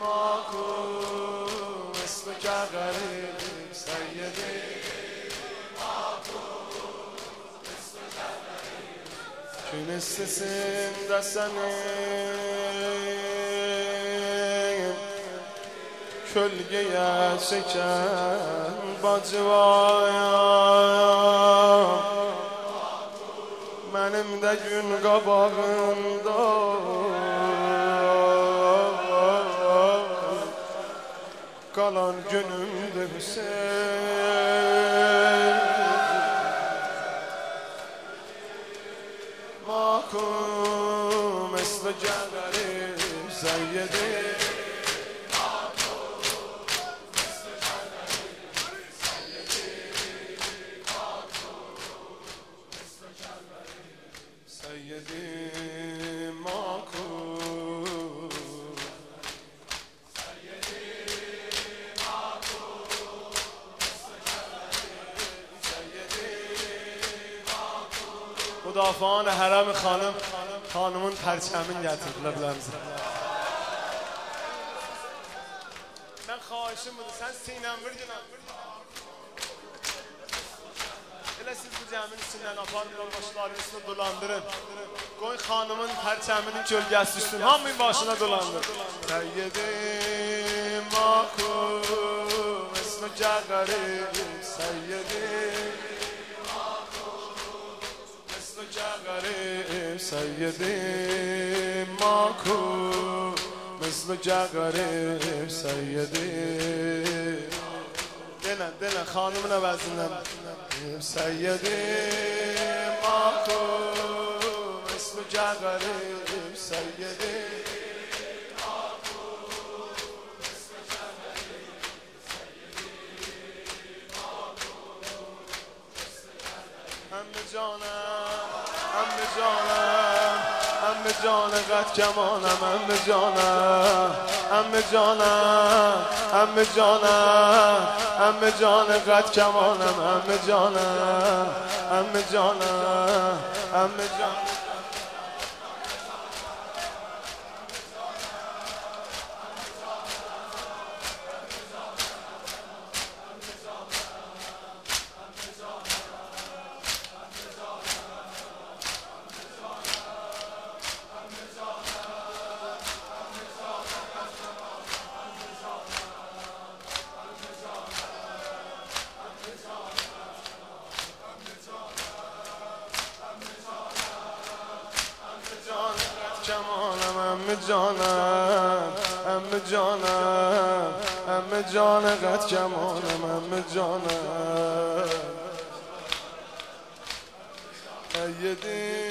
ماکو مثل که غریب سیدی Gün istesinde senin Kölgeye çeken bacıvayam Benim de gün qabağında Kalan günümde Hüseyin Makum مثل جبل سیدی سیدی ماکو مدافعان حرم خانمون پرچمین گرتیدیler biləmizə. Ben xahişim budur, sen sinəm virginəm. Elə siz bu cəmin içindən aparın, başların üstünə dolandırın. Qoyun xanımın pərçəminin kölgəsi üstün, hamının başına dolandırın. Seyyedim makum, esmə gəqərim, seyyedim. غریب سیدی ماکو مثل غریب سیدی دلن خانمون وزنم سیدی ماکو مثل غریب سیدی همه جانم قد کمانم همه جان قد کمانم همه جان همه جان قد کمانم همه جانم سیدی